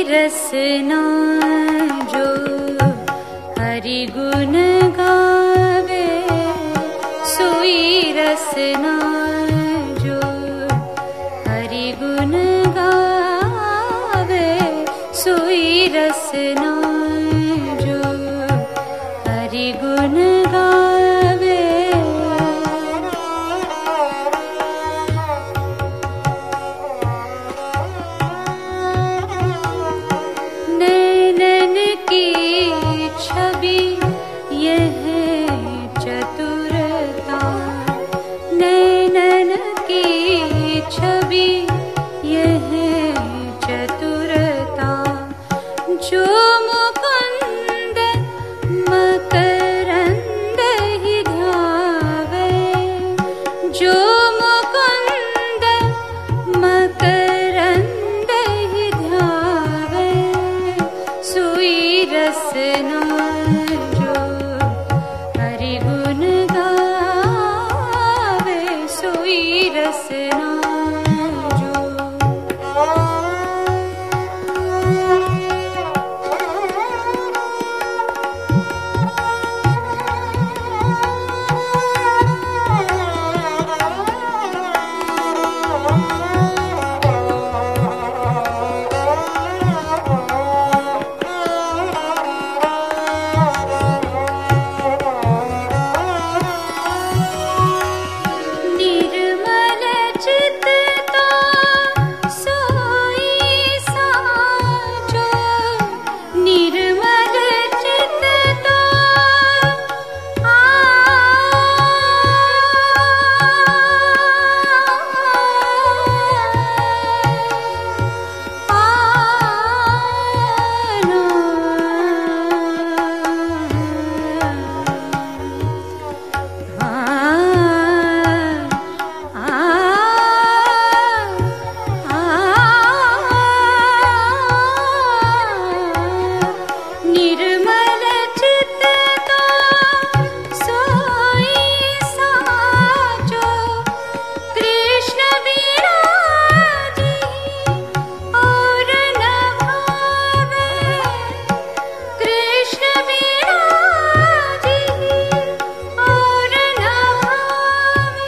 रसना जो हरि गुण गावे, सोई रसना जो हरि गुण गावे, सोई रसना जो हरि गुण गावे। नैनन की छवि यह चतुरता, नैनन की छवि यह चतुरता, जो मुकुंद मकरंद ही ध्यावे, जो मुकुंद मकरंद ही ध्यावे, सोई रसना जो हरि गुण गावे, सोई रसना जो। निर्मल चित्त तो सोई साचो, निर्मल चित्त तो निर्मल चित्त तो सोई साचो, कृष्ण विराजी और न भावे, कृष्ण विराजी और न भावे,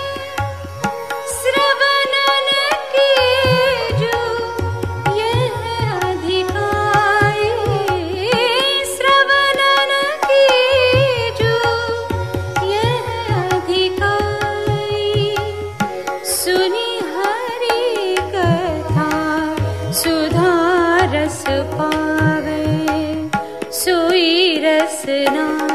श्रवणन की जो यह अधिकाई, श्रवणन की जो यह अधिकाई, सुनी हरि कथा सुधा रस पावे, सोई रसना